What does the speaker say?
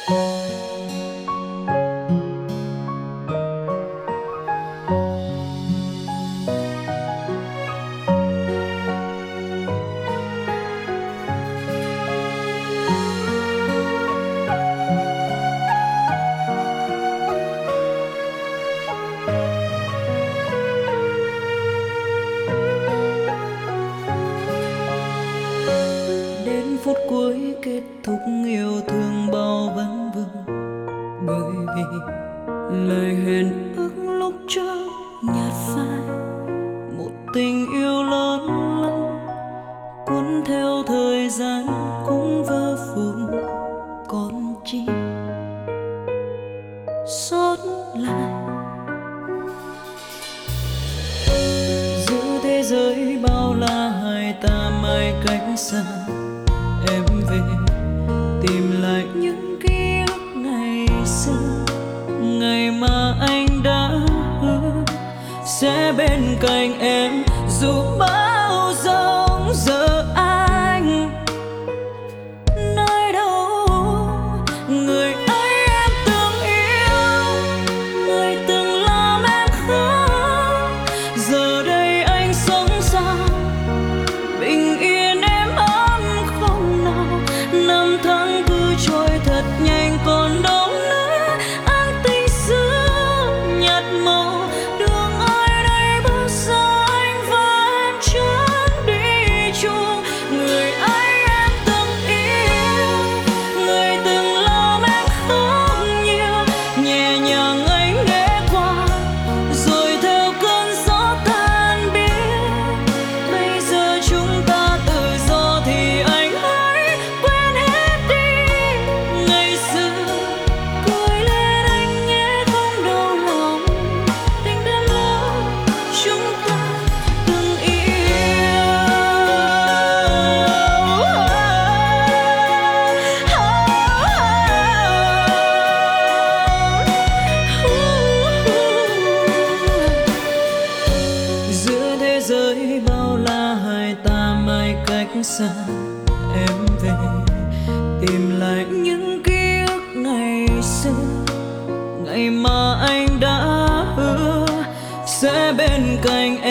Phút cuối kết thúc yêu thương bao vấn vương, bởi vì lời hẹn ước lúc trước nhạt phai. Một tình yêu lớn lắm cuốn theo thời gian cũng vỡ vụn, còn chi sót lại. Giữa thế giới bao la hai ta mãi cách xa, em về tìm lại những ký ức ngày xưa, ngày mà anh đã hứa sẽ bên cạnh em dù bao giông giờ. Anh nơi đâu người ấy em từng yêu, người từng làm em khóc, giờ đây anh sống sao bình yên em ấm không nào. Năm tháng cứ trôi thật nhanh còn đâu nữa an tình xưa nhạt màu. Đường ai đây bao giờ anh và em chẳng đi chung. Người ấy em từng yêu, người từng làm em khóc nhiều, nhẹ nhàng anh ghé qua rồi theo cơn gió tan biến. Bây giờ chúng ta tự do thì anh hãy quên hết đi ngày xưa. Cười lên anh nhé không đau lòng tình đến lâu chúng ta từng yêu. Giữa thế giới bao la hai ta mãi cách xa, em về tìm lại những ký ức ngày xưa, ngày mà anh đã hứa sẽ bên cạnh